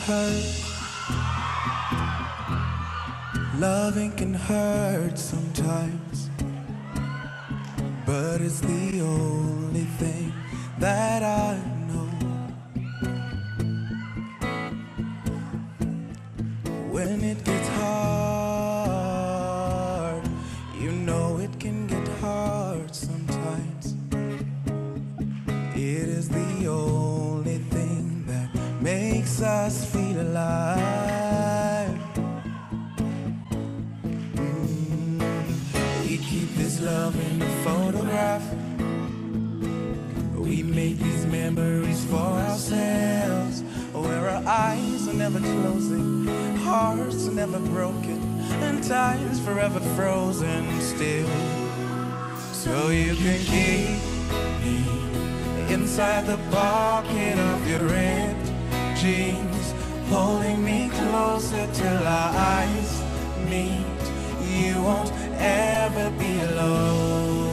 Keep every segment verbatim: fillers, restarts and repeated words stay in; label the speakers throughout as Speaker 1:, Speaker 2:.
Speaker 1: hurt. Loving can hurt sometimes, but it's the only thing that I know. When it gets hard, you know it can get hard sometimes. It is the only thing that makes us feel alive. Mm. We keep this love in a photograph. We make these memories for ourselves, where our eyes are never closing, hearts are never broken, and time's forever frozen still. So you can keep me inside the pocket of your ripped jeans, holding me closer till our eyes meet. You won't ever be alone.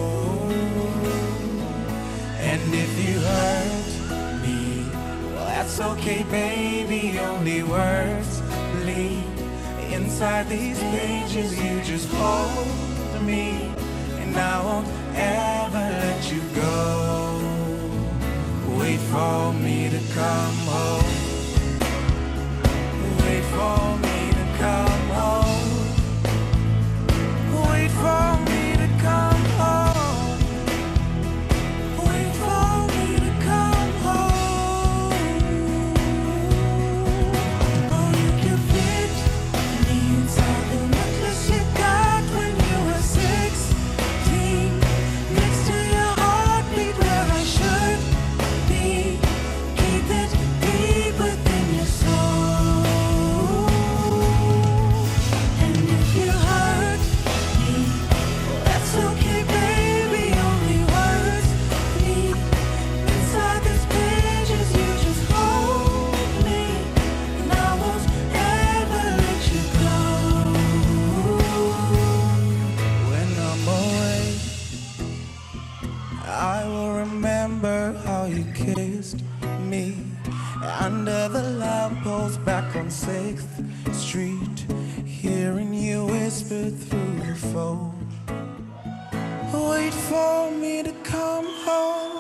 Speaker 1: And if you hurt me, well, that's okay, baby. Only words bleed inside these pages. You just hold me, and I won't ever let you go. Wait for me to come home. Wait for me to come home. Wait for me to come home. Wait for me to come home. Oh, you can fit me inside the necklace you got when you were sixteen, next to your heartbeat where I should be. Keep it deep within your soul. And if you hurt me, well, that's okay, baby. Only words bleed inside these pages. You just hold me, and I won't ever let you go. When I'm away, I will remember how you kissed me under the lamppost back on sixth Street, hearing you whisper through the phone. Wait for me to come home.